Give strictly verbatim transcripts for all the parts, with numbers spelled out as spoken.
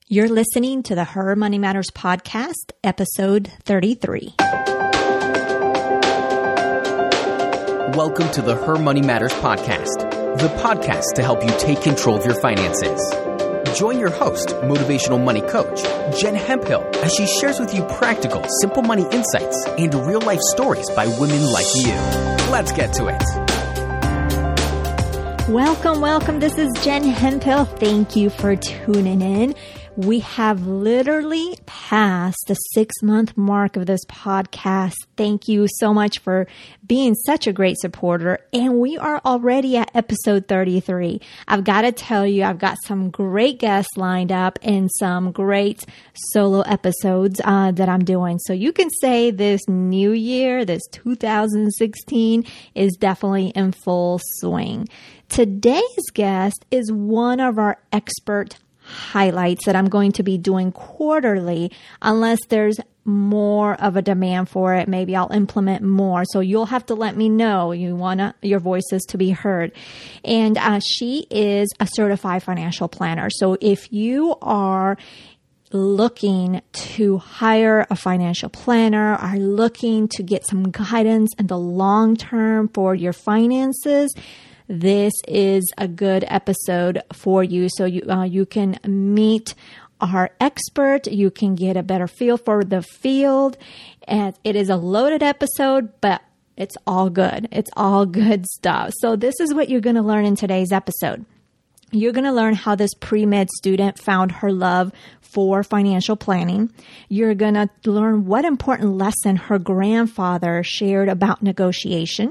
You're listening to the Her Money Matters podcast, episode thirty-three. Welcome to the Her Money Matters podcast, the podcast to help you take control of your finances. Join your host, motivational money coach, Jen Hemphill, as she shares with you practical, simple money insights and real-life stories by women like you. Let's get to it. Welcome, welcome. This is Jen Hemphill. Thank you for tuning in. We have literally passed the six-month mark of this podcast. Thank you so much for being such a great supporter. And we are already at episode thirty-three. I've got to tell you, I've got some great guests lined up and some great solo episodes uh, that I'm doing. So you can say this new year, this two thousand sixteen, is definitely in full swing. Today's guest is one of our expert highlights that I'm going to be doing quarterly unless there's more of a demand for it. Maybe I'll implement more. So you'll have to let me know you want your voices to be heard. And uh, she is a certified financial planner. So if you are looking to hire a financial planner, are looking to get some guidance in the long term for your finances, this is a good episode for you. So you uh, you can meet our expert. You can get a better feel for the field. And it is a loaded episode, but it's all good. It's all good stuff. So this is what you're going to learn in today's episode. You're going to learn how this pre-med student found her love for financial planning. You're going to learn what important lesson her grandfather shared about negotiation.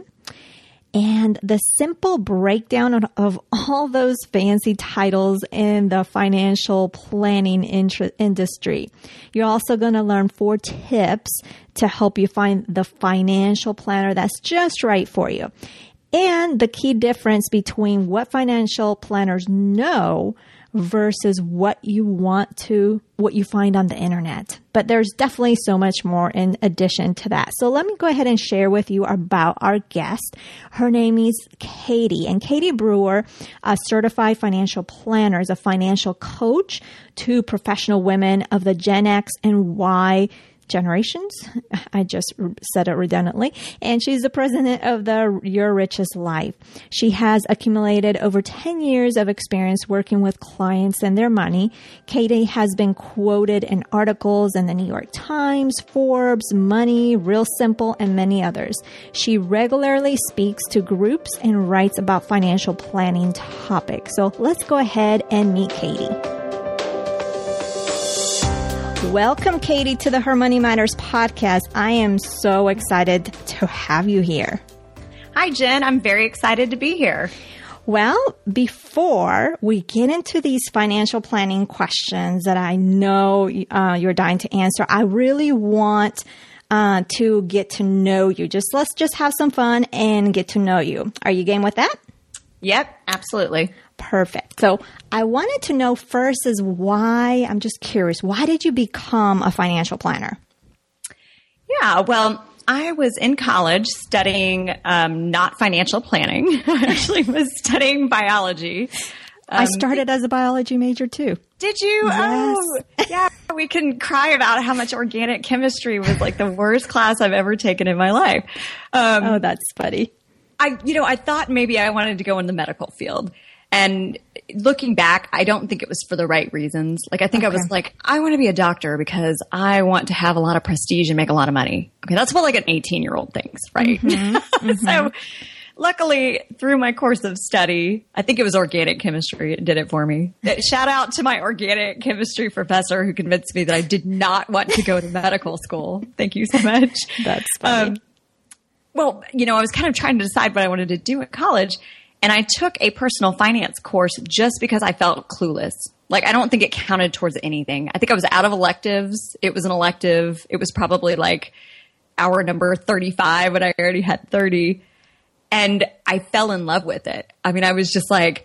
And the simple breakdown of, of all those fancy titles in the financial planning intr- industry. You're also going to learn four tips to help you find the financial planner that's just right for you. And the key difference between what financial planners know versus what you want to, what you find on the internet. But there's definitely so much more in addition to that. So let me go ahead and share with you about our guest. Her name is Katie, and Katie Brewer, a certified financial planner, is a financial coach to professional women of the Gen X and Y generations. I just said it redundantly. And she's the president of the Your Richest Life. She has accumulated over ten years of experience working with clients and their money. Katie has been quoted in articles in the New York Times, Forbes, Money, Real Simple, and many others. She regularly speaks to groups and writes about financial planning topics. So let's go ahead and meet Katie. Welcome, Katie, to the Her Money Matters podcast. I am so excited to have you here. Hi, Jen. I'm very excited to be here. Well, before we get into these financial planning questions that I know uh, you're dying to answer, I really want uh, to get to know you. Just let's just have some fun and get to know you. Are you game with that? Yep, absolutely. Perfect. So I wanted to know first is why, I'm just curious, why did you become a financial planner? Yeah, well, I was in college studying um, not financial planning. I actually was studying biology. Um, I started as a biology major too. Did you? Yes. Oh, yeah. We can cry about how much organic chemistry was like the worst class I've ever taken in my life. Um, oh, that's funny. I, you know, I thought maybe I wanted to go in the medical field. And looking back, I don't think it was for the right reasons. Like, I think okay. I was like, I want to be a doctor because I want to have a lot of prestige and make a lot of money. Okay, that's what like an eighteen-year-old thinks, right? Mm-hmm, mm-hmm. So luckily, through my course of study, I think it was organic chemistry. It did it for me. Shout out to my organic chemistry professor who convinced me that I did not want to go to medical school. Thank you so much. That's funny. Um, well, you know, I was kind of trying to decide what I wanted to do at college. And I took a personal finance course just because I felt clueless. Like, I don't think it counted towards anything. I think I was out of electives. It was an elective. It was probably like hour number thirty-five when I already had thirty. And I fell in love with it. I mean, I was just like,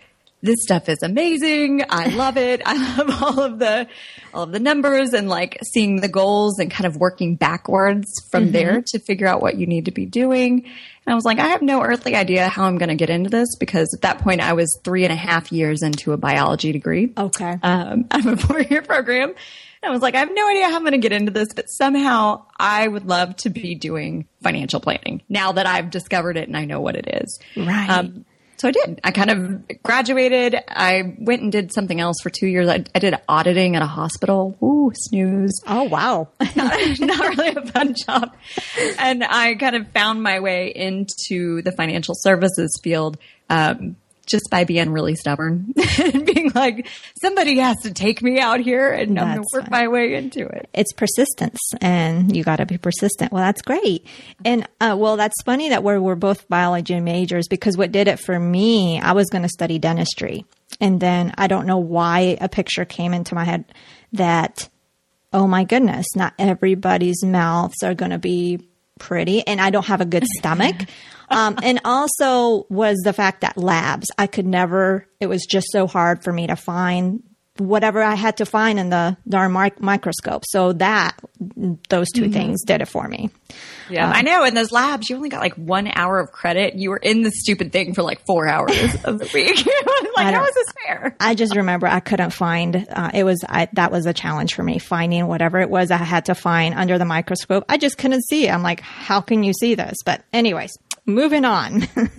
this stuff is amazing. I love it. I love all of the, all of the numbers and like seeing the goals and kind of working backwards from mm-hmm. there to figure out what you need to be doing. And I was like, I have no earthly idea how I'm going to get into this because at that point I was three and a half years into a biology degree. Okay. Um, I'm a four year program. And I was like, I have no idea how I'm going to get into this, but somehow I would love to be doing financial planning now that I've discovered it and I know what it is. Right. Um, So I did. I kind of graduated. I went and did something else for two years. I, I did auditing at a hospital. Ooh, snooze. Oh, wow. not, not really a fun job. And I kind of found my way into the financial services field um, just by being really stubborn and being like, somebody has to take me out here and I'm going to work my way into it. It's persistence and you got to be persistent. Well, that's great. And, uh, well, that's funny that we're, we're both biology majors because what did it for me, I was going to study dentistry. And then I don't know why a picture came into my head that, oh my goodness, not everybody's mouths are going to be pretty and I don't have a good stomach. Um, and also was the fact that labs, I could never, it was just so hard for me to find whatever I had to find in the darn mic- microscope. So that, those two mm-hmm. things did it for me. Yeah, um, I know. In those labs, you only got like one hour of credit. You were in the stupid thing for like four hours of the week. Like, how is this fair? I just remember I couldn't find, uh, it was, I, that was a challenge for me, finding whatever it was I had to find under the microscope. I just couldn't see it. I'm like, how can you see this? But anyways. Moving on.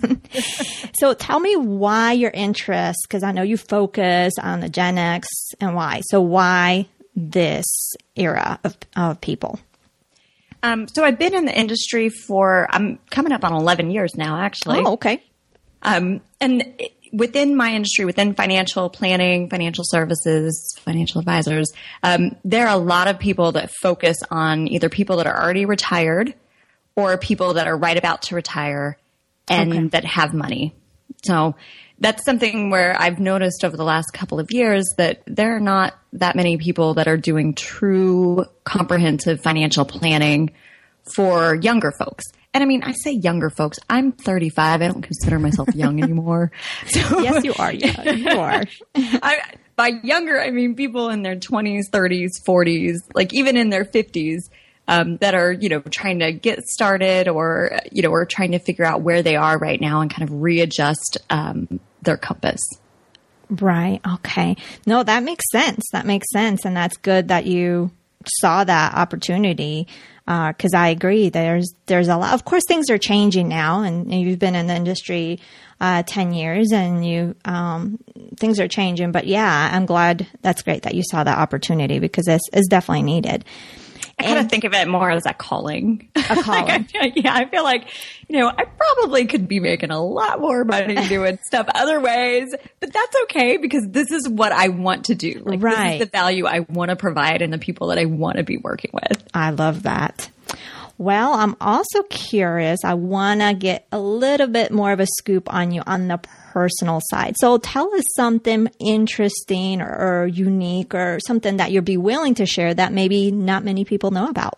So tell me why your interest, because I know you focus on the Gen X and why. So why this era of, of people? Um, so I've been in the industry for, I'm coming up on eleven years now, actually. Oh, okay. Um, and within my industry, within financial planning, financial services, financial advisors, um, there are a lot of people that focus on either people that are already retired or people that are right about to retire and okay. that have money. So that's something where I've noticed over the last couple of years that there are not that many people that are doing true comprehensive financial planning for younger folks. And I mean, I say younger folks. I'm thirty-five. I don't consider myself young anymore. So, yes, you are young. You are. I, by younger, I mean people in their twenties, thirties, forties, like even in their fifties. Um, that are, you know, trying to get started or, you know, or trying to figure out where they are right now and kind of readjust um, their compass. Right. Okay. No, that makes sense. That makes sense. And that's good that you saw that opportunity because uh, I agree. There's there's a lot. Of course, things are changing now, and you've been in the industry uh, ten years, and you um, things are changing. But yeah, I'm glad. That's great that you saw that opportunity because it's, it's definitely needed. I kind of think of it more as a calling. A calling. like I, yeah, I feel like, you know, I probably could be making a lot more money doing stuff other ways, but that's okay because this is what I want to do. Like, right. This is the value I want to provide and the people that I want to be working with. I love that. Well, I'm also curious. I want to get a little bit more of a scoop on you on the personal side. So tell us something interesting or, or unique or something that you'd be willing to share that maybe not many people know about.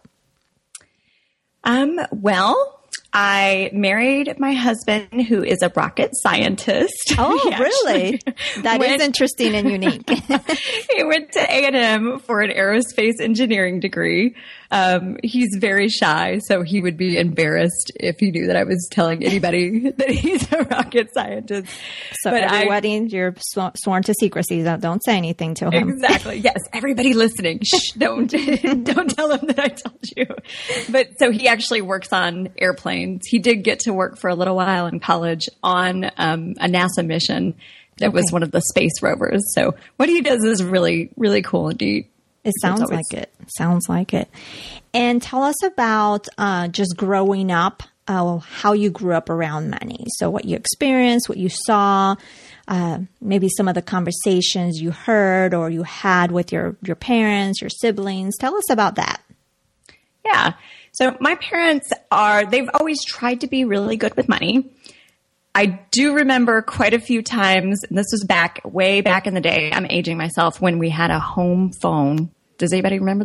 Um, well, I married my husband, who is a rocket scientist. Oh, really? That went, is interesting and unique. He went to A and M for an aerospace engineering degree. Um, he's very shy, so he would be embarrassed if he knew that I was telling anybody that he's a rocket scientist. So but every I, wedding, you're sw- sworn to secrecy. Don't, don't say anything to him. Exactly. Yes. Everybody listening, shh, don't, don't tell him that I told you. But so he actually works on airplanes. He did get to work for a little while in college on um, a NASA mission that okay. was one of the space rovers. So what he does is really, really cool and neat. It sounds always- like it. Sounds like it. And tell us about uh, just growing up, uh, how you grew up around money. So what you experienced, what you saw, uh, maybe some of the conversations you heard or you had with your, your parents, your siblings. Tell us about that. Yeah. So my parents are, they've always tried to be really good with money. I do remember quite a few times, and this was back, way back in the day, I'm aging myself, when we had a home phone. Does anybody remember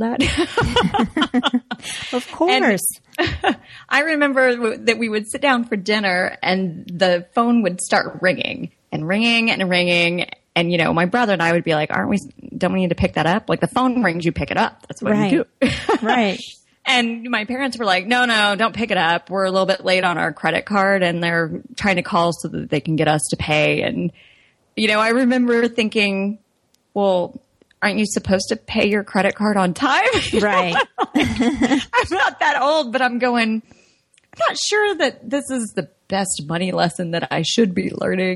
that? Of course. And I remember that we would sit down for dinner and the phone would start ringing and ringing and ringing. And, you know, my brother and I would be like, aren't we, don't we need to pick that up? Like the phone rings, you pick it up. That's what right. you do. Right. And my parents were like, no, no, don't pick it up. We're a little bit late on our credit card and they're trying to call so that they can get us to pay. And, you know, I remember thinking, well, aren't you supposed to pay your credit card on time? Right. I'm not that old, but I'm going, I'm not sure that this is the best money lesson that I should be learning.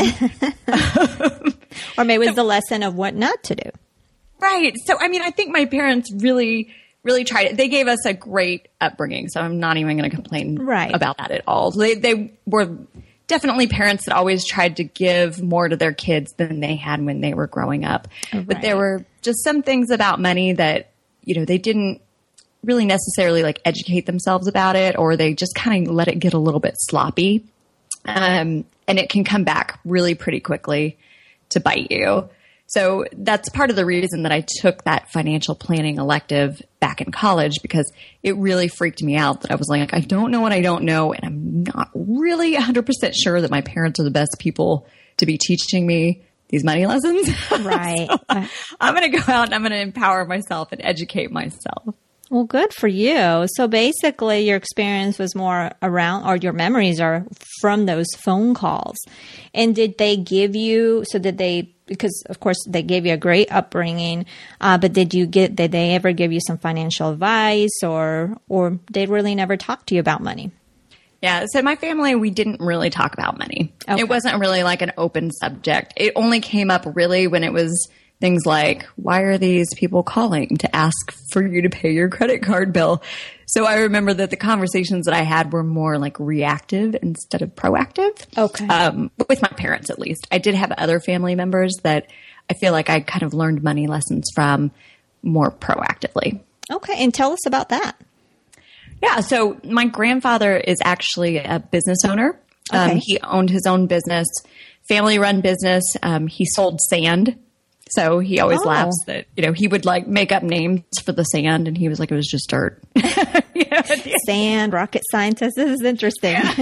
Or maybe it was the lesson of what not to do. Right. So, I mean, I think my parents really, really tried it. They gave us a great upbringing, so I'm not even going to complain right. about that at all. They, they were definitely parents that always tried to give more to their kids than they had when they were growing up. Right. But there were just some things about money that, you know, they didn't really necessarily like educate themselves about it, or they just kind of let it get a little bit sloppy. Um, and it can come back really pretty quickly to bite you. So that's part of the reason that I took that financial planning elective back in college, because it really freaked me out that I was like, I don't know what I don't know. And I'm not really one hundred percent sure that my parents are the best people to be teaching me these money lessons. Right. So I'm going to go out and I'm going to empower myself and educate myself. Well, good for you. So basically your experience was more around, or your memories are from those phone calls. And did they give you, so did they, because of course they gave you a great upbringing, uh, but did you get, did they ever give you some financial advice, or, or they really never talk to you about money? Yeah. So my family, we didn't really talk about money. Okay. It wasn't really like an open subject. It only came up really when it was things like, why are these people calling to ask for you to pay your credit card bill? So I remember that the conversations that I had were more like reactive instead of proactive. Okay. Um, with my parents, at least. I did have other family members that I feel like I kind of learned money lessons from more proactively. Okay. And tell us about that. Yeah. So my grandfather is actually a business owner. Okay. Um, he owned his own business, family run business. Um, he sold sand. So he always oh. laughs that, you know, he would like make up names for the sand and he was like, it was just dirt. You know, sand, rocket scientist. This is interesting. Yeah.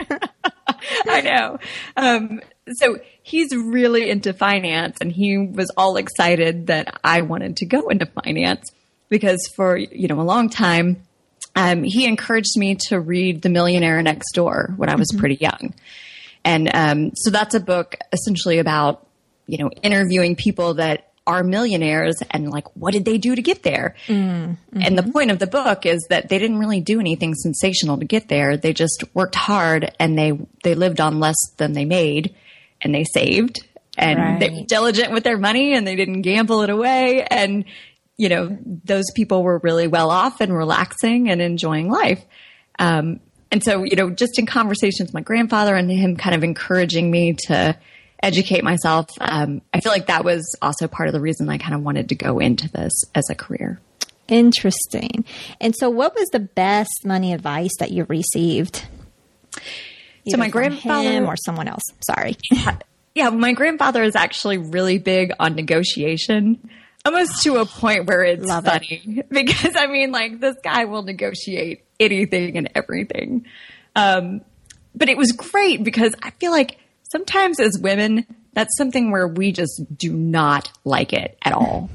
I know. Um, so he's really into finance, and he was all excited that I wanted to go into finance because for, you know, a long time, um, he encouraged me to read The Millionaire Next Door when I was mm-hmm. pretty young. And um, so that's a book essentially about, you know, interviewing people that are millionaires and like, what did they do to get there? Mm-hmm. And the point of the book is that they didn't really do anything sensational to get there. They just worked hard and they, they lived on less than they made, and they saved, and right. they were diligent with their money, and they didn't gamble it away. And, you know, those people were really well off and relaxing and enjoying life. Um, and so, you know, just in conversations with my grandfather and him kind of encouraging me to educate myself. Um, I feel like that was also part of the reason I kind of wanted to go into this as a career. Interesting. And so what was the best money advice that you received? Either so my grandfather him or someone else. Sorry. Yeah, yeah, my grandfather is actually really big on negotiation, almost to a point where it's Love funny it. Because I mean, like, this guy will negotiate anything and everything. Um, but it was great because I feel like sometimes as women, that's something where we just do not like it at all.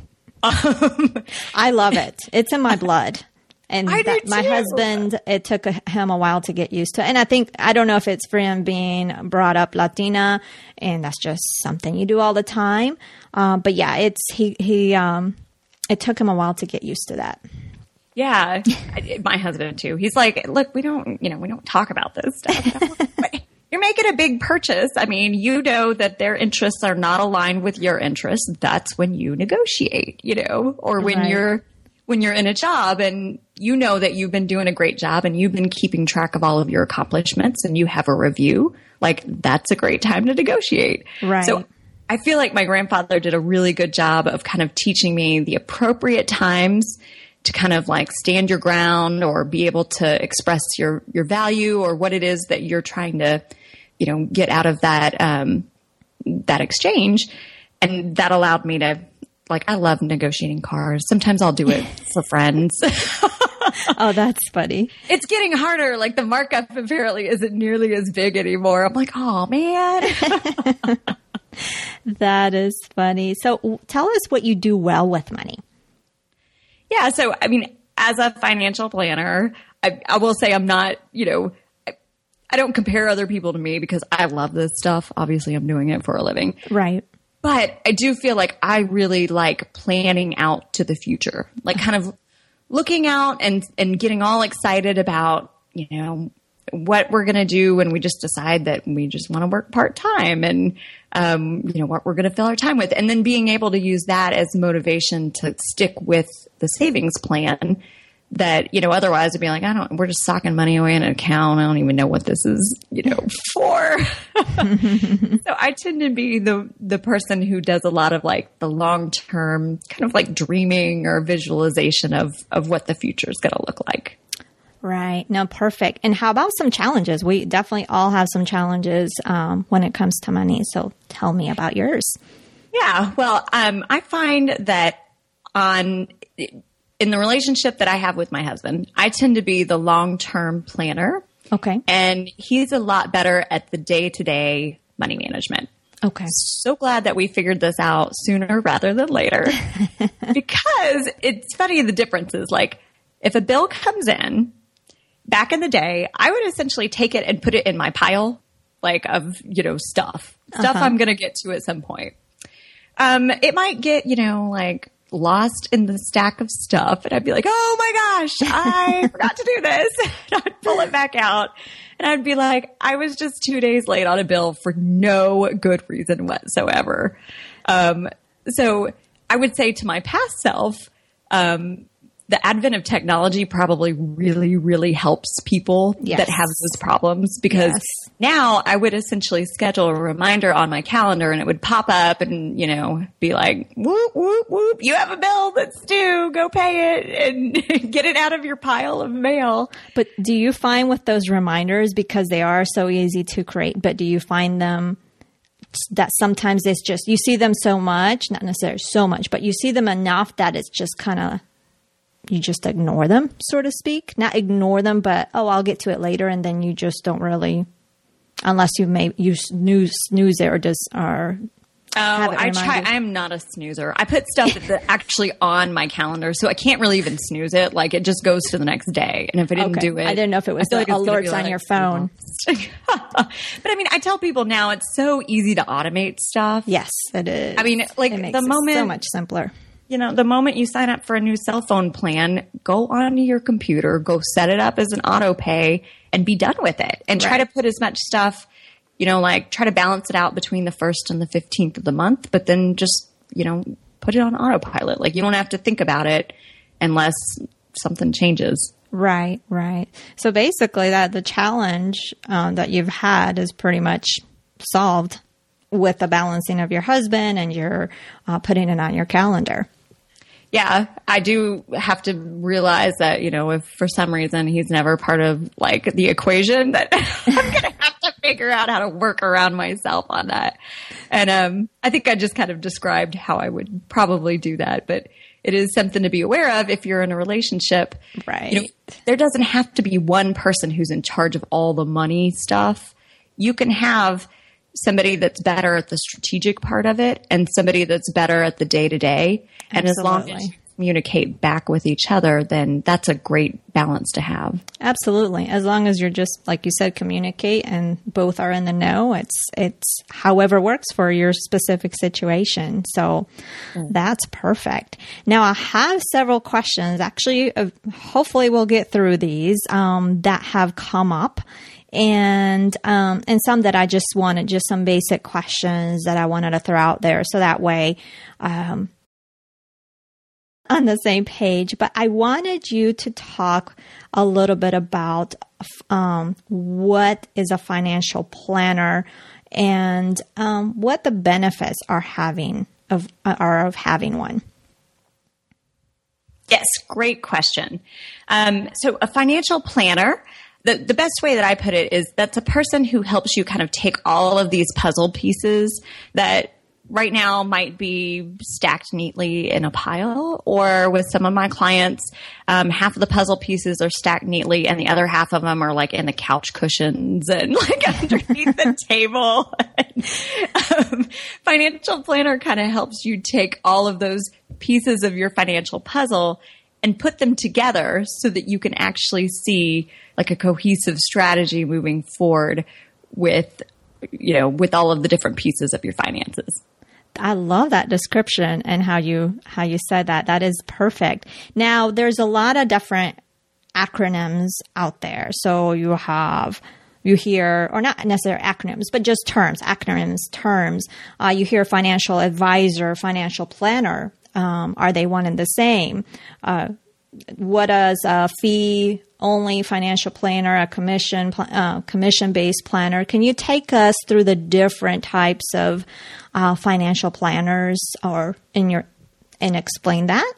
Um, I love it. It's in my blood. And I that, do my too. husband, it took a, him a while to get used to. And I think, I don't know if it's for him being brought up Latina, and that's just something you do all the time. Uh, but yeah, it's, he, he, um, it took him a while to get used to that. Yeah. My husband too. He's like, look, we don't, you know, we don't talk about this stuff. You're making a big purchase. I mean, you know that their interests are not aligned with your interests. That's when you negotiate, you know, or when right. you're, when you're in a job and you know that you've been doing a great job and you've been keeping track of all of your accomplishments and you have a review, like that's a great time to negotiate. Right. So I feel like my grandfather did a really good job of kind of teaching me the appropriate times to kind of like stand your ground or be able to express your, your value or what it is that you're trying to, you know, get out of that, um, that exchange. And that allowed me to, like, I love negotiating cars. Sometimes I'll do it for friends. Oh, that's funny. It's getting harder. Like the markup apparently isn't nearly as big anymore. I'm like, oh man. That is funny. So tell us what you do well with money. Yeah. So, I mean, as a financial planner, I, I will say I'm not, you know, I, I don't compare other people to me because I love this stuff. Obviously, I'm doing it for a living. Right. But I do feel like I really like planning out to the future, like kind of looking out and, and getting all excited about, you know, what we're going to do when we just decide that we just want to work part time and, um, you know, what we're going to fill our time with. And then being able to use that as motivation to stick with the savings plan that, you know, otherwise it'd be like, I don't, we're just socking money away in an account. I don't even know what this is, you know, for. So I tend to be the, the person who does a lot of like the long-term kind of like dreaming or visualization of, of what the future is going to look like. Right. No, perfect. And how about some challenges? We definitely all have some challenges um, when it comes to money. So tell me about yours. Yeah. Well, um, I find that on in the relationship that I have with my husband, I tend to be the long-term planner. Okay. And he's a lot better at the day-to-day money management. Okay. So glad that we figured this out sooner rather than later. Because it's funny, the differences. Like if a bill comes in, back in the day, I would essentially take it and put it in my pile, like of, you know, stuff, stuff uh-huh. I'm going to get to at some point. Um, it might get, you know, like lost in the stack of stuff. And I'd be like, oh my gosh, I forgot to do this. And I'd pull it back out. And I'd be like, I was just two days late on a bill for no good reason whatsoever. Um, so I would say to my past self, um, the advent of technology probably really, really helps people yes. that have those problems because yes. now I would essentially schedule a reminder on my calendar and it would pop up and, you know, be like, whoop, whoop, whoop, you have a bill that's due, go pay it and get it out of your pile of mail. But do you find with those reminders, because they are so easy to create, but do you find them that sometimes it's just, you see them so much, not necessarily so much, but you see them enough that it's just kind of, you just ignore them, so to speak. Not ignore them, but, oh, I'll get to it later. And then you just don't really, unless you may, you snooze, snooze it or just, or Oh, I try. I'm not a snoozer. I put stuff that's actually on my calendar, so I can't really even snooze it. Like it just goes to the next day. And if I didn't okay. do it, I didn't know if it was the like alerts on your phone. But I mean, I tell people now it's so easy to automate stuff. Yes, it is. I mean, like it makes the moment it so much simpler. You know, the moment you sign up for a new cell phone plan, go onto your computer, go set it up as an auto pay and be done with it. And try right. to put as much stuff, you know, like try to balance it out between the first and the fifteenth of the month, but then just, you know, put it on autopilot. Like you don't have to think about it unless something changes. Right, right. So basically that the challenge um, that you've had is pretty much solved with the balancing of your husband and your uh, putting it on your calendar. Yeah, I do have to realize that, you know, if for some reason he's never part of like the equation, that I'm going to have to figure out how to work around myself on that. And um, I think I just kind of described how I would probably do that, but it is something to be aware of if you're in a relationship. Right. You know, there doesn't have to be one person who's in charge of all the money stuff. You can have somebody that's better at the strategic part of it and somebody that's better at the day-to-day. And as long as you communicate back with each other, then that's a great balance to have. Absolutely. As long as you're just, like you said, communicate and both are in the know, it's it's however works for your specific situation. So mm. that's perfect. Now, I have several questions. Actually, uh, hopefully we'll get through these um, that have come up. And, um, and some that I just wanted, just some basic questions that I wanted to throw out there. So that way, um, on the same page, but I wanted you to talk a little bit about, um, what is a financial planner and, um, what the benefits are having of, are of having one. Yes. Great question. Um, so a financial planner, The, the best way that I put it is that's a person who helps you kind of take all of these puzzle pieces that right now might be stacked neatly in a pile, or with some of my clients, um, half of the puzzle pieces are stacked neatly and the other half of them are like in the couch cushions and like underneath the table. um, financial planner kind of helps you take all of those pieces of your financial puzzle and put them together so that you can actually see like a cohesive strategy moving forward with, you know, with all of the different pieces of your finances. I love that description and how you how you said that. That is perfect. Now, there's a lot of different acronyms out there. So you have you hear, or not necessarily acronyms, but just terms, acronyms, terms. Uh, you hear financial advisor, financial planner. Um, are they one and the same? Uh, what does a fee only financial planner, a commission uh, commission based planner? Can you take us through the different types of uh, financial planners, or in your and explain that?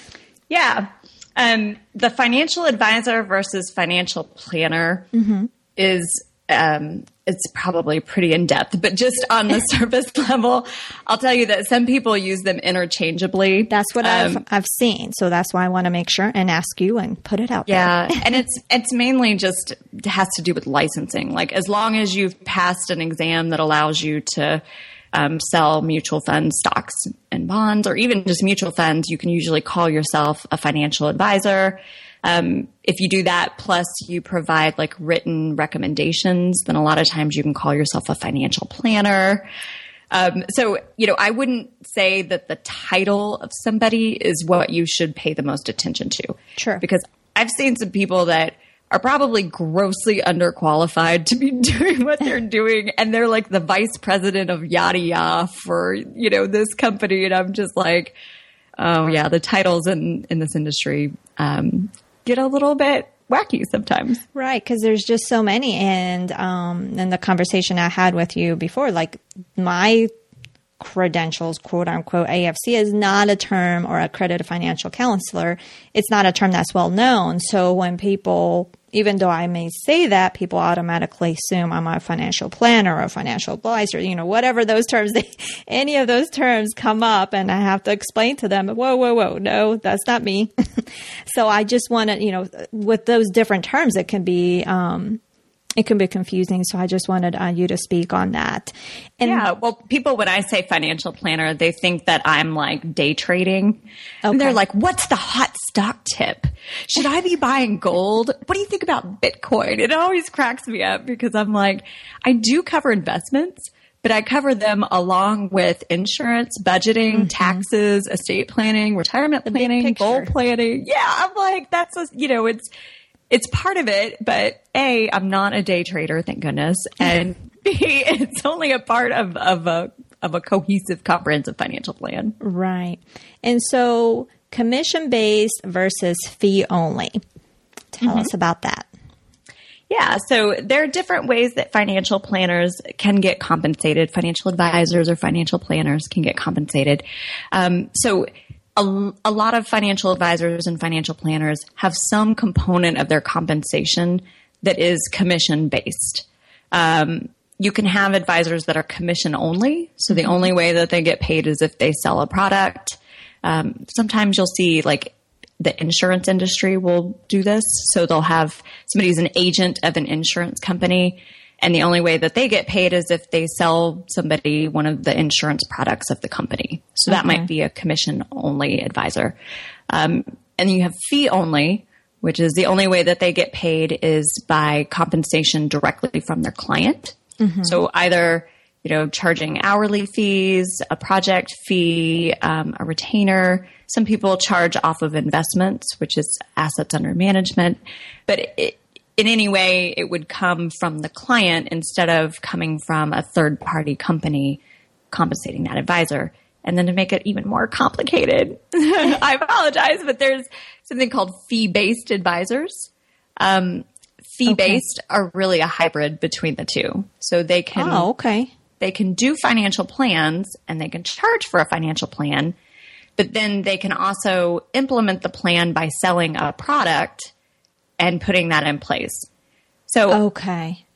Yeah, um, the financial advisor versus financial planner mm-hmm. is um, it's probably pretty in depth, but just on the surface level, I'll tell you that some people use them interchangeably. That's what um, I've I've seen, so that's why I want to make sure and ask you and put it out yeah, there. Yeah, and it's it's mainly just has to do with licensing. Like as long as you've passed an exam that allows you to um, sell mutual funds, stocks, and bonds, or even just mutual funds, you can usually call yourself a financial advisor. Um, if you do that, plus you provide like written recommendations, then a lot of times you can call yourself a financial planner. Um, so, you know, I wouldn't say that the title of somebody is what you should pay the most attention to. Sure. Because I've seen some people that are probably grossly underqualified to be doing what they're doing. And they're like the vice president of yada yada for, you know, this company. And I'm just like, oh yeah, the titles in, in this industry, um, get a little bit wacky sometimes. Right, because there's just so many. And um, in the conversation I had with you before, like my credentials, quote unquote, A F C is not a term, or accredited financial counselor. It's not a term that's well known. So when people, even though I may say that, people automatically assume I'm a financial planner or a financial advisor, you know, whatever those terms, they, any of those terms come up, and I have to explain to them, whoa, whoa, whoa, no, that's not me. So I just want to, you know, with those different terms, it can be, um, it can be confusing. So I just wanted uh, you to speak on that. And yeah. Well, people, when I say financial planner, they think that I'm like day trading. Okay. And they're like, what's the hot stock tip? Should I be buying gold? What do you think about Bitcoin? It always cracks me up because I'm like, I do cover investments, but I cover them along with insurance, budgeting, mm-hmm. taxes, estate planning, retirement planning, goal planning. Yeah. I'm like, that's, a, you know, it's, It's part of it, but A, I'm not a day trader, thank goodness, and B, it's only a part of, of a of a cohesive, comprehensive financial plan. Right. And so commission-based versus fee-only. Tell mm-hmm. us about that. Yeah, so there are different ways that financial planners can get compensated. Financial advisors or financial planners can get compensated. Um, so A, a lot of financial advisors and financial planners have some component of their compensation that is commission based. Um, you can have advisors that are commission only. So the only way that they get paid is if they sell a product. Um, sometimes you'll see like the insurance industry will do this. So they'll have somebody's an agent of an insurance company, and the only way that they get paid is if they sell somebody one of the insurance products of the company. So that okay. might be a commission-only advisor. Um, and then you have fee-only, which is the only way that they get paid is by compensation directly from their client. Mm-hmm. So either, you know, charging hourly fees, a project fee, um, a retainer. Some people charge off of investments, which is assets under management. But it, in any way, it would come from the client instead of coming from a third-party company compensating that advisor. And then to make it even more complicated, I apologize, but there's something called fee-based advisors. Um, fee-based okay. are really a hybrid between the two. So they can, oh, okay. they can do financial plans and they can charge for a financial plan, but then they can also implement the plan by selling a product and putting that in place. So okay.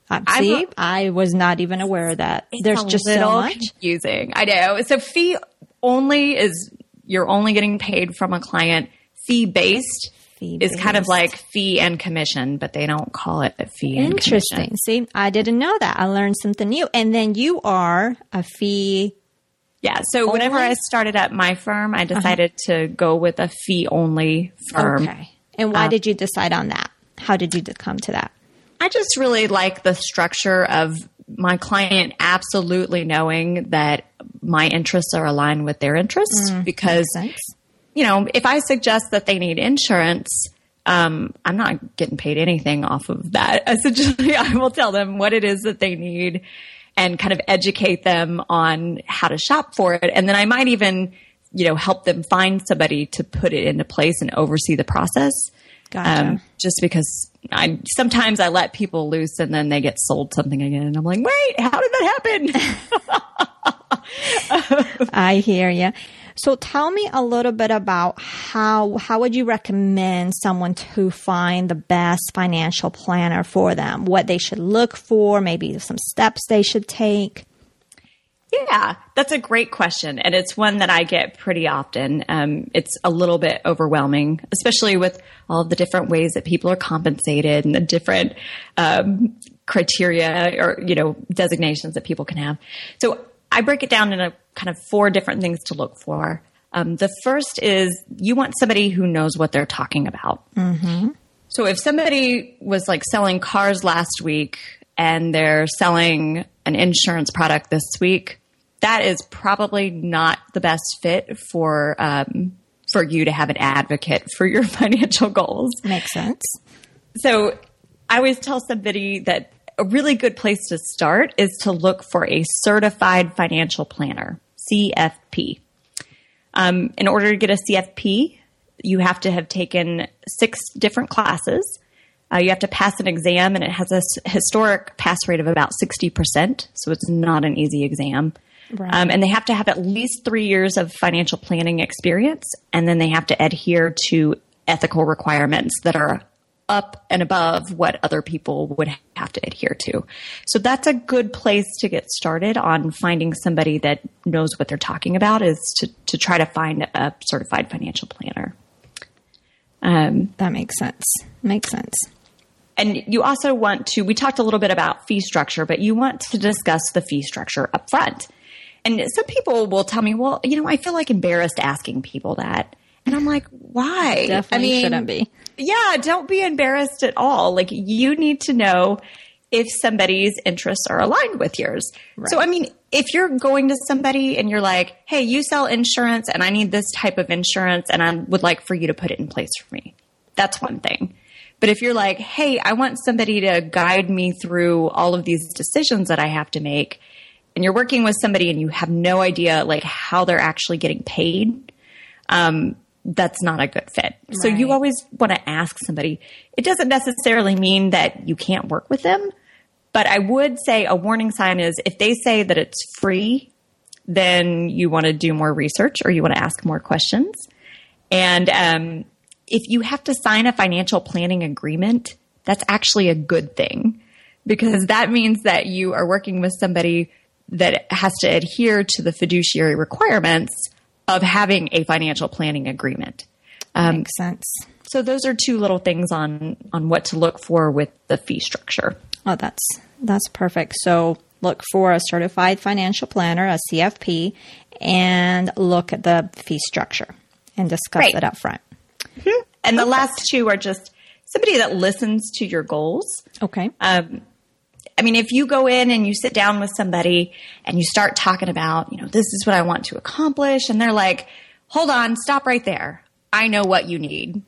Uh, see, a, I was not even aware of that. There's just so much. Confusing. I know. So fee only is you're only getting paid from a client. Fee based is kind of like fee and commission, but they don't call it a fee and commission. Interesting. See, I didn't know that. I learned something new. And then you are a fee. Yeah. So only? Whenever I started at my firm, I decided uh-huh. to go with a fee only firm. Okay. And why uh, did you decide on that? How did you come to that? I just really like the structure of my client absolutely knowing that my interests are aligned with their interests mm, because, you know, if I suggest that they need insurance, um, I'm not getting paid anything off of that. Essentially, I will tell them what it is that they need and kind of educate them on how to shop for it. And then I might even, you know, help them find somebody to put it into place and oversee the process. Gotcha. Um, just because I sometimes I let people loose and then they get sold something again, and I'm like, wait, how did that happen? I hear you. So tell me a little bit about how how would you recommend someone to find the best financial planner for them? What they should look for, maybe some steps they should take. Yeah, that's a great question. And it's one that I get pretty often. Um, it's a little bit overwhelming, especially with all of the different ways that people are compensated and the different um, criteria or, you know, designations that people can have. So I break it down into kind of four different things to look for. Um, the first is you want somebody who knows what they're talking about. Mm-hmm. So if somebody was like selling cars last week and they're selling an insurance product this week, that is probably not the best fit for um, for you to have an advocate for your financial goals. Makes sense. So I always tell somebody that a really good place to start is to look for a certified financial planner, C F P. Um, in order to get a C F P, you have to have taken six different classes. Uh, you have to pass an exam, and it has a historic pass rate of about sixty percent, so it's not an easy exam. Right. Um, and they have to have at least three years of financial planning experience, and then they have to adhere to ethical requirements that are up and above what other people would have to adhere to. So that's a good place to get started on finding somebody that knows what they're talking about, is to, to try to find a certified financial planner. Um, that makes sense. Makes sense. And you also want to, we talked a little bit about fee structure, but you want to discuss the fee structure up front. And some people will tell me, well, you know, I feel like embarrassed asking people that. And I'm like, why? Definitely I mean, shouldn't be. Yeah, don't be embarrassed at all. Like, you need to know if somebody's interests are aligned with yours. Right. So, I mean, if you're going to somebody and you're like, hey, you sell insurance and I need this type of insurance and I would like for you to put it in place for me, that's one thing. But if you're like, hey, I want somebody to guide me through all of these decisions that I have to make, and you're working with somebody and you have no idea like how they're actually getting paid, um, that's not a good fit. Right. So you always want to ask somebody. It doesn't necessarily mean that you can't work with them, but I would say a warning sign is if they say that it's free, then you want to do more research or you want to ask more questions. And um, if you have to sign a financial planning agreement, that's actually a good thing, because that means that you are working with somebody that has to adhere to the fiduciary requirements of having a financial planning agreement. Um, Makes sense. So those are two little things on, on what to look for with the fee structure. Oh, that's, that's perfect. So look for a certified financial planner, a C F P, and look at the fee structure and discuss right. it up front. Mm-hmm. And the okay. last two are just somebody that listens to your goals. Okay. Um, I mean, if you go in and you sit down with somebody and you start talking about, you know, this is what I want to accomplish, and they're like, hold on, stop right there. I know what you need.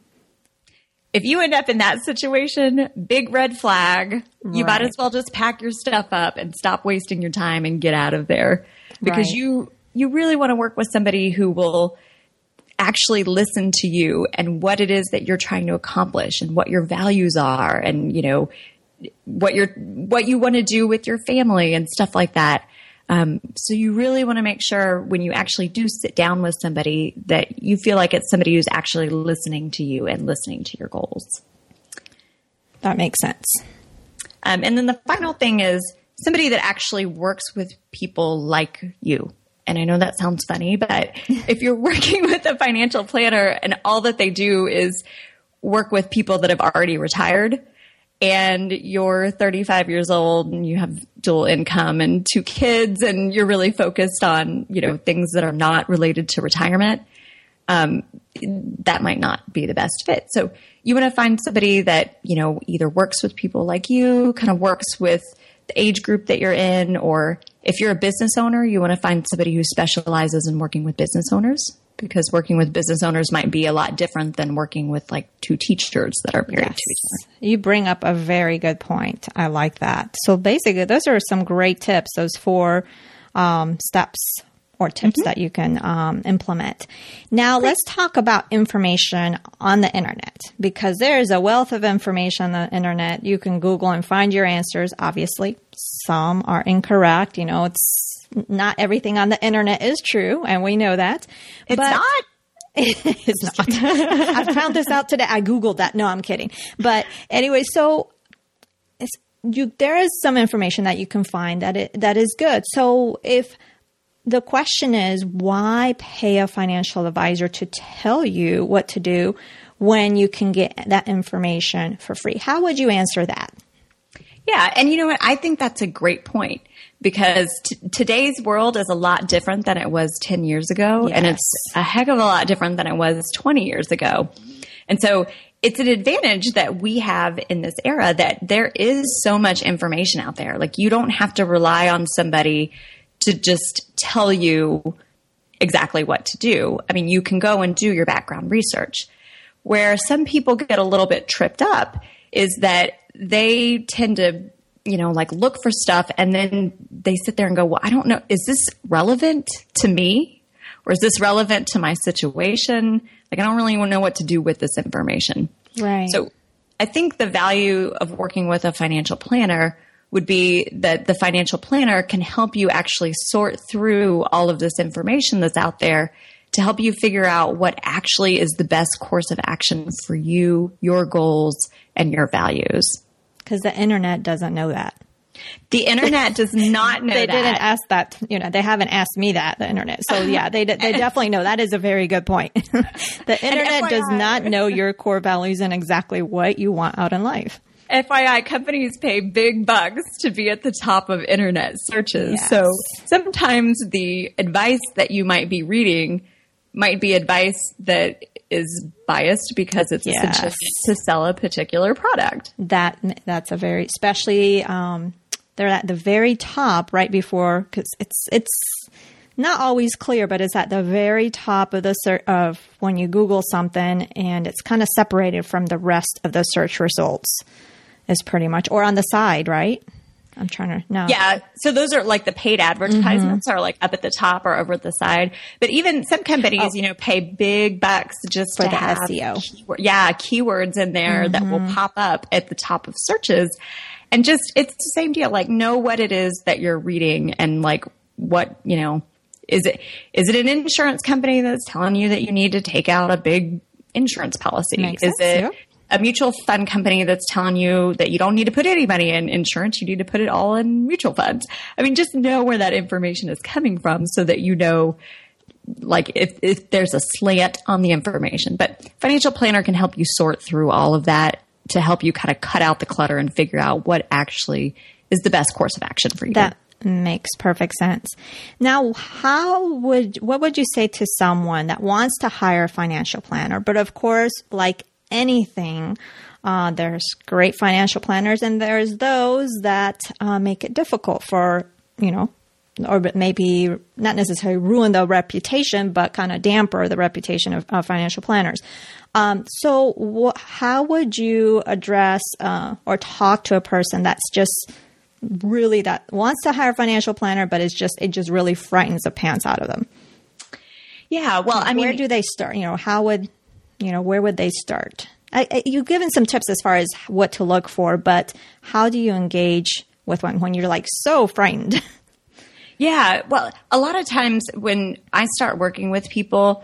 If you end up in that situation, big red flag. Right. You might as well just pack your stuff up and stop wasting your time and get out of there, because right. you you really want to work with somebody who will actually listen to you and what it is that you're trying to accomplish and what your values are, and, you know, what you're, what you want to do with your family and stuff like that. Um, so you really want to make sure when you actually do sit down with somebody that you feel like it's somebody who's actually listening to you and listening to your goals. That makes sense. Um, and then the final thing is somebody that actually works with people like you. And I know that sounds funny, but if you're working with a financial planner and all that they do is work with people that have already retired, and you're thirty-five years old and you have dual income and two kids and you're really focused on, you know, things that are not related to retirement, um, that might not be the best fit. So you want to find somebody that, you know, either works with people like you, kind of works with the age group that you're in, or if you're a business owner, you want to find somebody who specializes in working with business owners, because working with business owners might be a lot different than working with like two teachers that are married yes. to each other. You bring up a very good point. I like that. So basically, those are some great tips, those four um, steps or tips mm-hmm. that you can um, implement. Now, great. Let's talk about information on the internet, because there is a wealth of information on the internet. You can Google and find your answers. Obviously, some are incorrect. You know, it's not everything on the internet is true, and we know that. It's but not? It's not. I found this out today. I Googled that. No, I'm kidding. But anyway, so it's, you, there is some information that you can find that it, that is good. So if the question is, why pay a financial advisor to tell you what to do when you can get that information for free? How would you answer that? Yeah. And you know what? I think that's a great point, because t- today's world is a lot different than it was ten years ago. Yes. And it's a heck of a lot different than it was twenty years ago. And so it's an advantage that we have in this era that there is so much information out there. Like, you don't have to rely on somebody to just tell you exactly what to do. I mean, you can go and do your background research. Where some people get a little bit tripped up is that they tend to, you know, like look for stuff and then they sit there and go, well, I don't know, is this relevant to me? Or is this relevant to my situation? Like, I don't really know what to do with this information. Right. So I think the value of working with a financial planner would be that the financial planner can help you actually sort through all of this information that's out there to help you figure out what actually is the best course of action for you, your goals, and your values. Because the internet doesn't know that. The internet does not know they that. They didn't ask that. You know, they haven't asked me that, the internet. So yeah, they they definitely know. That is a very good point. The internet does not know your core values and exactly what you want out in life. F Y I, companies pay big bucks to be at the top of internet searches. Yes. So sometimes the advice that you might be reading might be advice that is biased because it's yes. suggested to sell a particular product. That that's a very, especially um, they're at the very top right before, because it's it's not always clear, but it's at the very top of the ser- of when you Google something, and it's kind of separated from the rest of the search results. Is pretty much, or on the side, right? I'm trying to, no. Yeah. So those are like the paid advertisements mm-hmm. are like up at the top or over at the side. But even some companies, oh. you know, pay big bucks just for to the have S E O. Keyword, yeah, keywords in there mm-hmm. that will pop up at the top of searches. And just, it's the same deal. Like, know what it is that you're reading and like what, you know, is it, is it an insurance company that's telling you that you need to take out a big insurance policy? Makes is sense, it yeah. a mutual fund company that's telling you that you don't need to put any money in insurance, you need to put it all in mutual funds? I mean, just know where that information is coming from so that you know, like, if, if there's a slant on the information. But financial planner can help you sort through all of that to help you kind of cut out the clutter and figure out what actually is the best course of action for you. That makes perfect sense. Now, how would, what would you say to someone that wants to hire a financial planner, but of course, like anything, uh, there's great financial planners and there's those that uh, make it difficult for, you know, or maybe not necessarily ruin the reputation, but kind of damper the reputation of, of financial planners. Um, so wh- how would you address uh, or talk to a person that's just really that wants to hire a financial planner, but it's just, it just really frightens the pants out of them? Yeah. Well, I mean, where do they start? You know, how would, you know, where would they start? I, I, you've given some tips as far as what to look for, but how do you engage with one when you're like so frightened? Yeah. Well, a lot of times when I start working with people,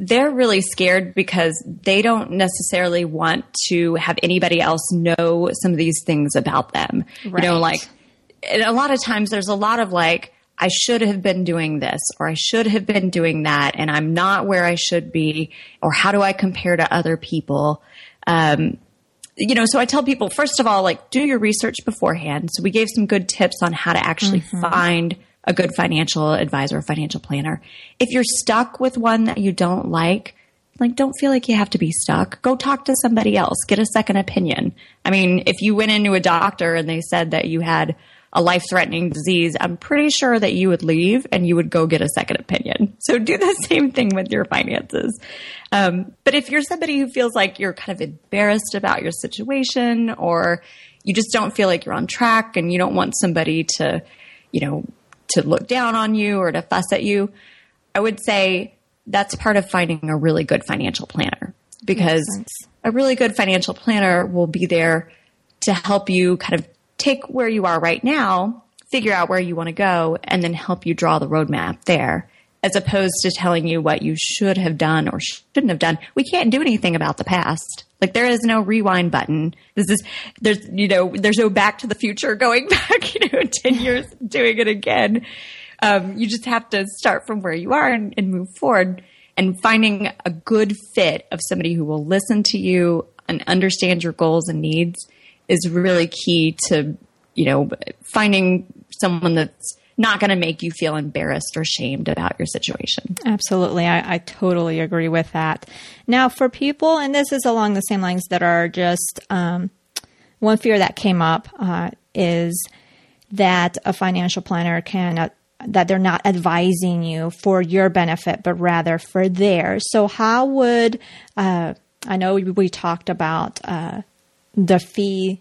they're really scared because they don't necessarily want to have anybody else know some of these things about them. Right. You know, like, and a lot of times there's a lot of like, I should have been doing this, or I should have been doing that, and I'm not where I should be, or how do I compare to other people? Um, you know, so I tell people, first of all, like, do your research beforehand. So we gave some good tips on how to actually mm-hmm. find a good financial advisor or financial planner. If you're stuck with one that you don't like, like, don't feel like you have to be stuck. Go talk to somebody else. Get a second opinion. I mean, if you went into a doctor and they said that you had a life-threatening disease, I'm pretty sure that you would leave and you would go get a second opinion. So do the same thing with your finances. Um, but if you're somebody who feels like you're kind of embarrassed about your situation, or you just don't feel like you're on track and you don't want somebody to, you know, to look down on you or to fuss at you, I would say that's part of finding a really good financial planner, because a really good financial planner will be there to help you kind of take where you are right now, figure out where you want to go, and then help you draw the roadmap there, as opposed to telling you what you should have done or shouldn't have done. We can't do anything about the past. Like, there is no rewind button. This is, there's, you know, there's no Back to the Future going back, you know, ten years doing it again. Um, you just have to start from where you are and, and move forward, and finding a good fit of somebody who will listen to you and understand your goals and needs is really key to, you know, finding someone that's not going to make you feel embarrassed or shamed about your situation. Absolutely. I, I totally agree with that. Now, for people, and this is along the same lines, that are just, um, one fear that came up uh, is that a financial planner can, uh, that they're not advising you for your benefit, but rather for theirs. So how would, uh, I know we, we talked about uh, the fee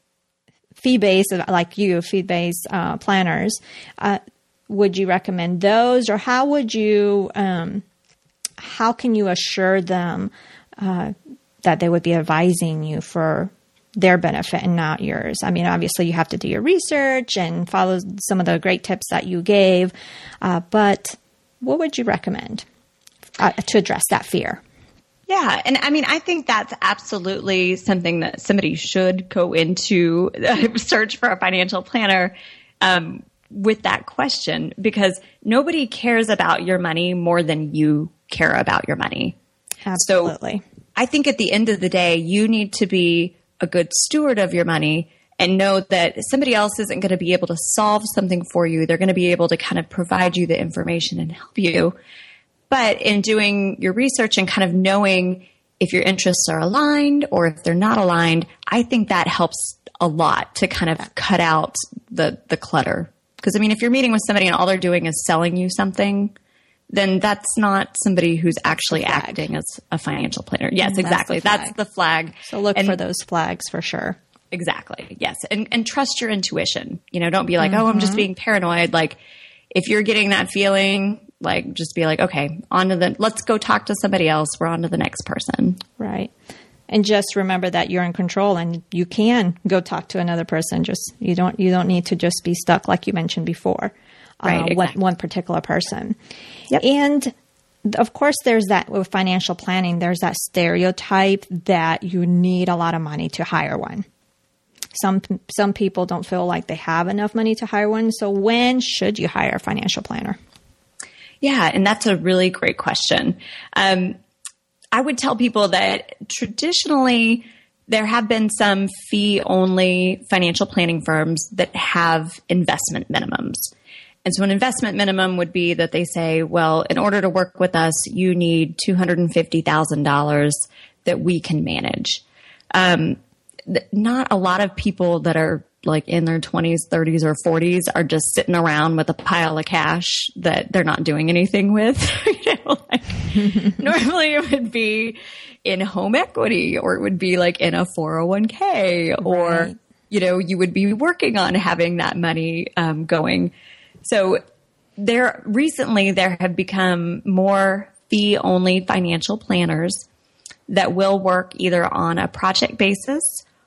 fee-based, like you, fee-based uh, planners. Uh, would you recommend those, or how would you, um, how can you assure them uh, that they would be advising you for their benefit and not yours? I mean, obviously you have to do your research and follow some of the great tips that you gave, uh, but what would you recommend uh, to address that fear? Yeah. And I mean, I think that's absolutely something that somebody should go into uh, search for a financial planner um, with that question, because nobody cares about your money more than you care about your money. Absolutely. So I think at the end of the day, you need to be a good steward of your money and know that somebody else isn't going to be able to solve something for you. They're going to be able to kind of provide you the information and help you. But in doing your research and kind of knowing if your interests are aligned or if they're not aligned, I think that helps a lot to kind of cut out the, the clutter. Because, I mean, if you're meeting with somebody and all they're doing is selling you something, then that's not somebody who's actually acting as a financial planner. Yes, that's exactly. The that's the flag. So look and, for those flags for sure. Exactly. Yes. And, and trust your intuition. You know, don't be like, mm-hmm. oh, I'm just being paranoid. Like, if you're getting that feeling, like, just be like, okay, on to the, let's go talk to somebody else. We're on to the next person. Right. And just remember that you're in control and you can go talk to another person. Just, you don't, you don't need to just be stuck, like you mentioned before, right, uh, exactly. one, one particular person. Yep. And of course, there's that with financial planning, there's that stereotype that you need a lot of money to hire one. Some, some people don't feel like they have enough money to hire one. So when should you hire a financial planner? Yeah, and that's a really great question. Um, I would tell people that traditionally there have been some fee-only financial planning firms that have investment minimums. And so an investment minimum would be that they say, well, in order to work with us, you need two hundred fifty thousand dollars that we can manage. Um, th- not a lot of people that are like in their twenties, thirties, or forties are just sitting around with a pile of cash that they're not doing anything with. you know, like, normally it would be in home equity, or it would be like in a four oh one k, or, right. you know, you would be working on having that money um, going. So there recently there have become more fee-only financial planners that will work either on a project basis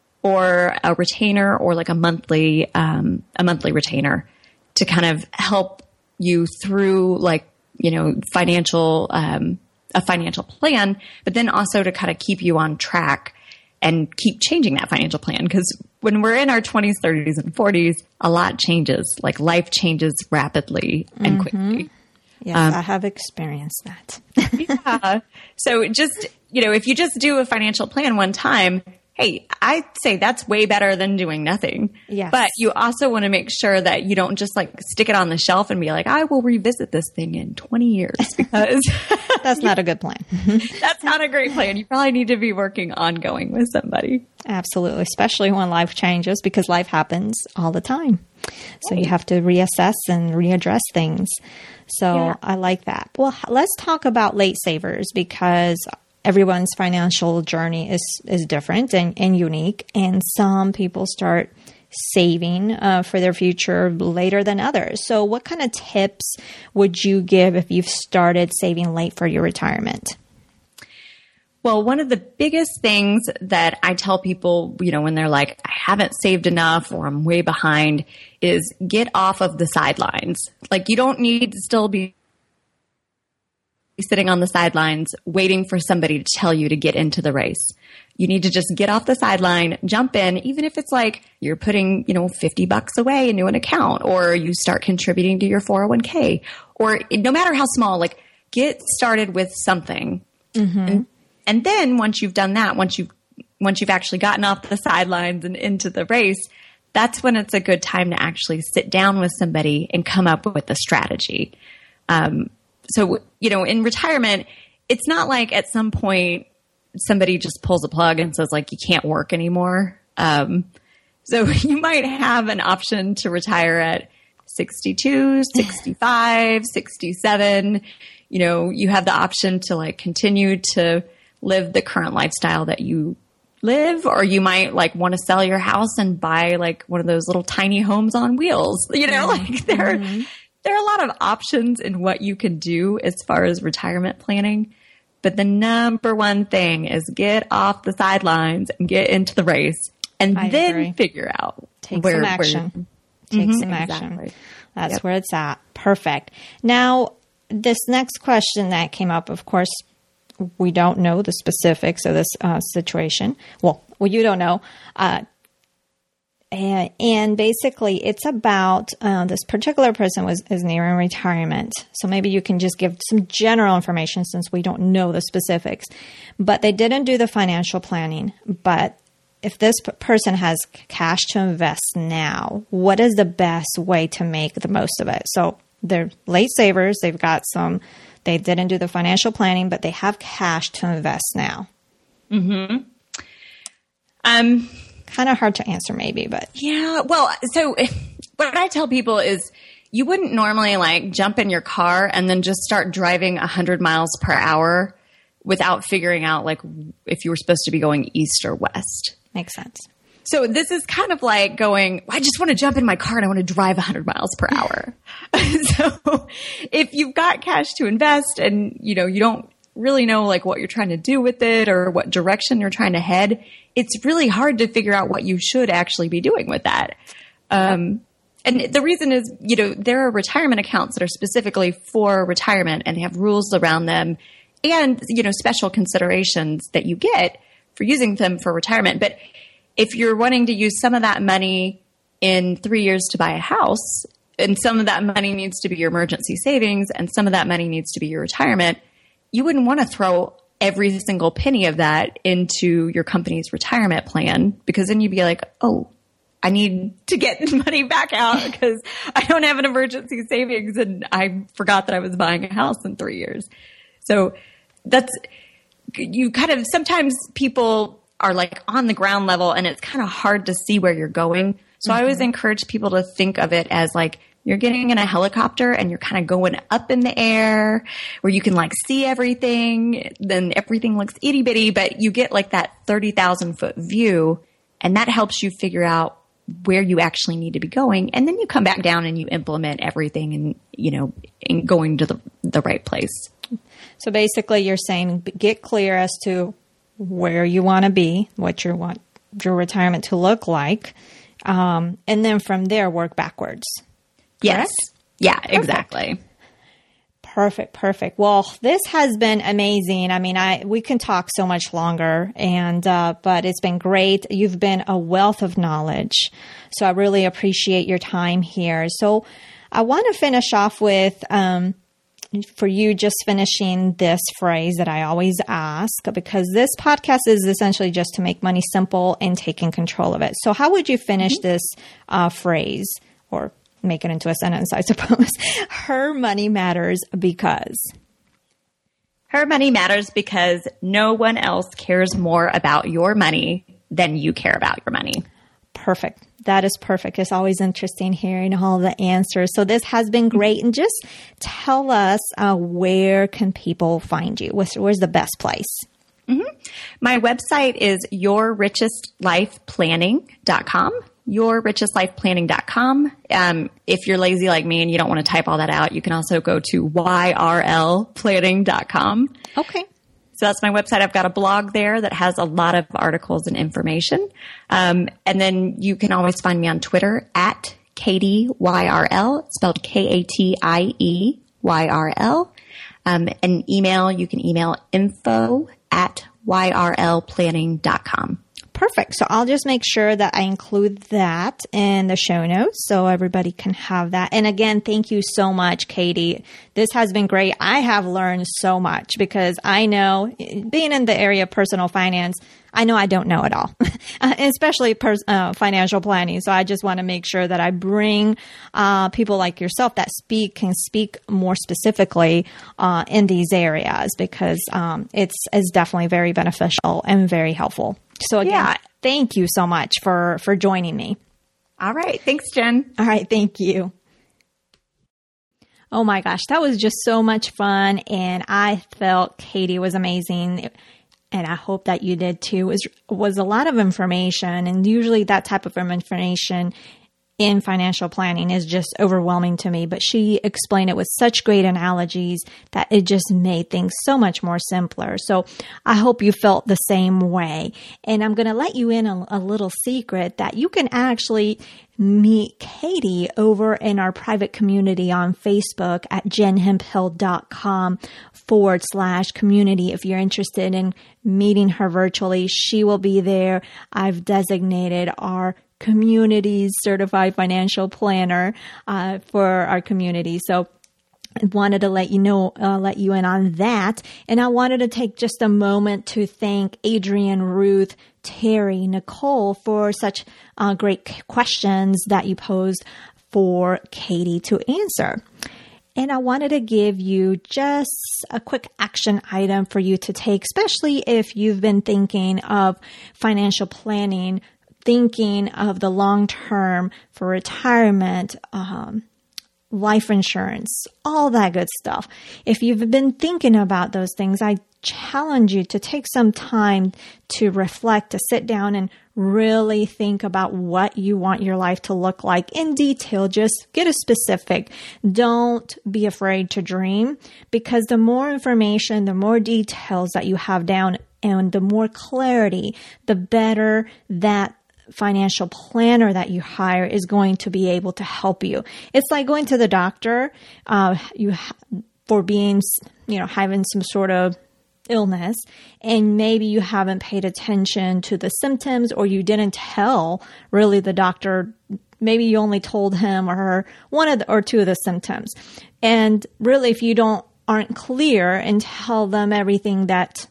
or a retainer, or like a monthly, um, a monthly retainer to kind of help you through, like, you know, financial, um, a financial plan, but then also to kind of keep you on track and keep changing that financial plan. Because when we're in our twenties, thirties, and forties, a lot changes. Like life changes rapidly and mm-hmm. quickly. Yes, um, I have experienced that. yeah. So just, you know, if you just do a financial plan one time, hey, I'd say that's way better than doing nothing. Yes. But you also want to make sure that you don't just like stick it on the shelf and be like, I will revisit this thing in twenty years, because that's not a good plan. That's not a great plan. You probably need to be working ongoing with somebody. Absolutely. Especially when life changes, because life happens all the time. So you have to reassess and readdress things. So yeah. I like that. Well, let's talk about late savers, because everyone's financial journey is, is different and, and unique. And some people start saving uh, for their future later than others. So what kind of tips would you give if you've started saving late for your retirement? Well, one of the biggest things that I tell people, you know, when they're like, I haven't saved enough or I'm way behind, is get off of the sidelines. Like, you don't need to still be sitting on the sidelines waiting for somebody to tell you to get into the race. You need to just get off the sideline, jump in, even if it's like you're putting, you know, fifty bucks away into an account, or you start contributing to your four oh one k, or no matter how small, like get started with something. Mm-hmm. And, and then once you've done that, once you've, once you've actually gotten off the sidelines and into the race, that's when it's a good time to actually sit down with somebody and come up with a strategy. Um, So, you know, in retirement, it's not like at some point somebody just pulls a plug and says, like, you can't work anymore. Um, so you might have an option to retire at sixty-two, sixty-five, sixty-seven. You know, you have the option to like continue to live the current lifestyle that you live, or you might like want to sell your house and buy like one of those little tiny homes on wheels. You know, like there, mm-hmm. there are a lot of options in what you can do as far as retirement planning. But the number one thing is get off the sidelines and get into the race, and I then agree. Figure out Take where, some action. Where, Take mm-hmm, some action. Exactly. That's yep. where it's at. Perfect. Now, this next question that came up, of course, we don't know the specifics of this uh, situation. Well, well, you don't know. Uh, and, and basically, it's about uh, this particular person was is nearing retirement. So maybe you can just give some general information since we don't know the specifics. But they didn't do the financial planning. But if this p- person has cash to invest now, what is the best way to make the most of it? So they're late savers. They've got some. They didn't do the financial planning, but they have cash to invest now. Mm-hmm. Um. Kind of hard to answer maybe, but. Yeah. Well, so what I tell people is you wouldn't normally like jump in your car and then just start driving one hundred miles per hour without figuring out like if you were supposed to be going east or west. Makes sense. So this is kind of like going, I just want to jump in my car and I want to drive one hundred miles per hour. So if you've got cash to invest and, you know, you don't really know like what you're trying to do with it or what direction you're trying to head, it's really hard to figure out what you should actually be doing with that. Um, and the reason is, you know, there are retirement accounts that are specifically for retirement and they have rules around them and, you know, special considerations that you get for using them for retirement. But if you're wanting to use some of that money in three years to buy a house, and some of that money needs to be your emergency savings, and some of that money needs to be your retirement, you wouldn't want to throw every single penny of that into your company's retirement plan, because then you'd be like, oh, I need to get money back out because I don't have an emergency savings and I forgot that I was buying a house in three years. So that's, you kind of, sometimes people are like on the ground level and it's kind of hard to see where you're going. So mm-hmm. I always encourage people to think of it as like you're getting in a helicopter and you're kind of going up in the air where you can like see everything. Then everything looks itty bitty, but you get like that thirty thousand foot view, and that helps you figure out where you actually need to be going. And then you come back down and you implement everything and, you know, and going to the, the right place. So basically you're saying get clear as to where you want to be, what you want your retirement to look like. Um, and then from there, work backwards. Yes. Correct? Yeah, Perfect. exactly. Perfect. Perfect. Well, this has been amazing. I mean, I, we can talk so much longer and, uh, but it's been great. You've been a wealth of knowledge. So I really appreciate your time here. So I want to finish off with, um, for you just finishing this phrase that I always ask, because this podcast is essentially just to make money simple and taking control of it. So how would you finish mm-hmm. this uh, phrase, or make it into a sentence, I suppose? Her money matters because. Her money matters because no one else cares more about your money than you care about your money. Perfect. That is perfect. It's always interesting hearing all the answers. So this has been great. And just tell us, uh, where can people find you? Where's, where's the best place? Mm-hmm. My website is your richest life planning dot com. your richest life planning dot com. Um, if you're lazy like me and you don't want to type all that out, you can also go to y r l planning dot com. Okay. So that's my website. I've got a blog there that has a lot of articles and information. Um, and then you can always find me on Twitter at Katie Y R L, spelled K A T I E Y R L. Um, and email, you can email info at y r l planning dot com. Perfect. So I'll just make sure that I include that in the show notes so everybody can have that. And again, thank you so much, Katie. This has been great. I have learned so much because I know, being in the area of personal finance, I know I don't know it all, especially pers- uh, financial planning. So I just want to make sure that I bring uh, people like yourself that speak can speak more specifically uh, in these areas, because um, it's, it's definitely very beneficial and very helpful. So again, yeah. Thank you so much for, for joining me. All right. Thanks, Jen. All right. Thank you. Oh my gosh. That was just so much fun. And I felt Katie was amazing. And I hope that you did too. It was, was a lot of information. And usually that type of information in financial planning is just overwhelming to me, but she explained it with such great analogies that it just made things so much more simpler. So I hope you felt the same way. And I'm going to let you in a, a little secret that you can actually meet Katie over in our private community on Facebook at jenhemphill.com forward slash community. If you're interested in meeting her virtually, she will be there. I've designated our community certified financial planner uh, for our community. So I wanted to let you know, uh, let you in on that. And I wanted to take just a moment to thank Adrienne, Ruth, Terry, Nicole for such uh, great questions that you posed for Katie to answer. And I wanted to give you just a quick action item for you to take, especially if you've been thinking of financial planning, thinking of the long term for retirement, um, life insurance, all that good stuff. If you've been thinking about those things, I challenge you to take some time to reflect, to sit down and really think about what you want your life to look like in detail. Just get a specific. Don't be afraid to dream, because the more information, the more details that you have down, and the more clarity, the better that financial planner that you hire is going to be able to help you. It's like going to the doctor, uh, you ha- for being, you know, having some sort of illness, and maybe you haven't paid attention to the symptoms, or you didn't tell really the doctor. Maybe you only told him or her one of the, or two of the symptoms. And really, if you don't aren't clear and tell them everything that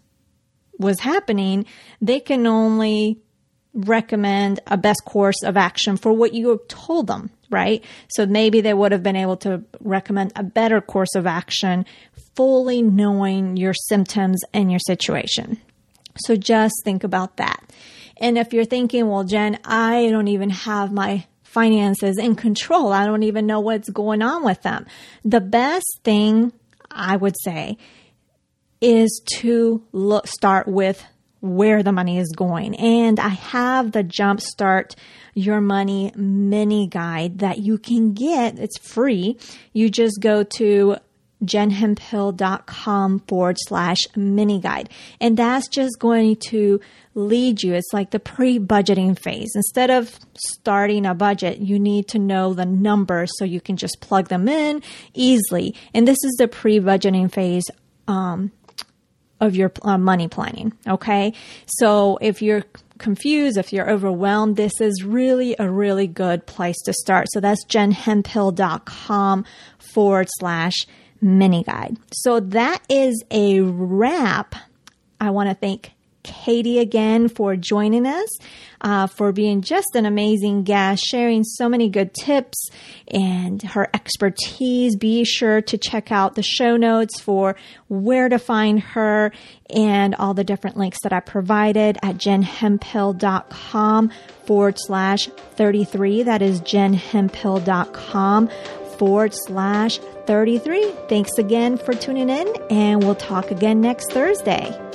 was happening, they can only recommend a best course of action for what you told them, right? So maybe they would have been able to recommend a better course of action, fully knowing your symptoms and your situation. So just think about that. And if you're thinking, well, Jen, I don't even have my finances in control. I don't even know what's going on with them. The best thing I would say is to look, start with where the money is going. And I have the Jumpstart Your Money mini guide that you can get. It's free. You just go to jenhemphill.com forward slash mini guide. And that's just going to lead you. It's like the pre-budgeting phase. Instead of starting a budget, you need to know the numbers so you can just plug them in easily. And this is the pre-budgeting phase um, of your uh, money planning. Okay. So if you're confused, if you're overwhelmed, this is really a really good place to start. So that's jenhemphill.com forward slash mini guide. So that is a wrap. I want to thank Katie again for joining us, uh, for being just an amazing guest, sharing so many good tips and her expertise. Be sure to check out the show notes for where to find her and all the different links that I provided at jenhemphill.com forward slash 33. That is jenhemphill.com forward slash 33. Thanks again for tuning in, and we'll talk again next Thursday.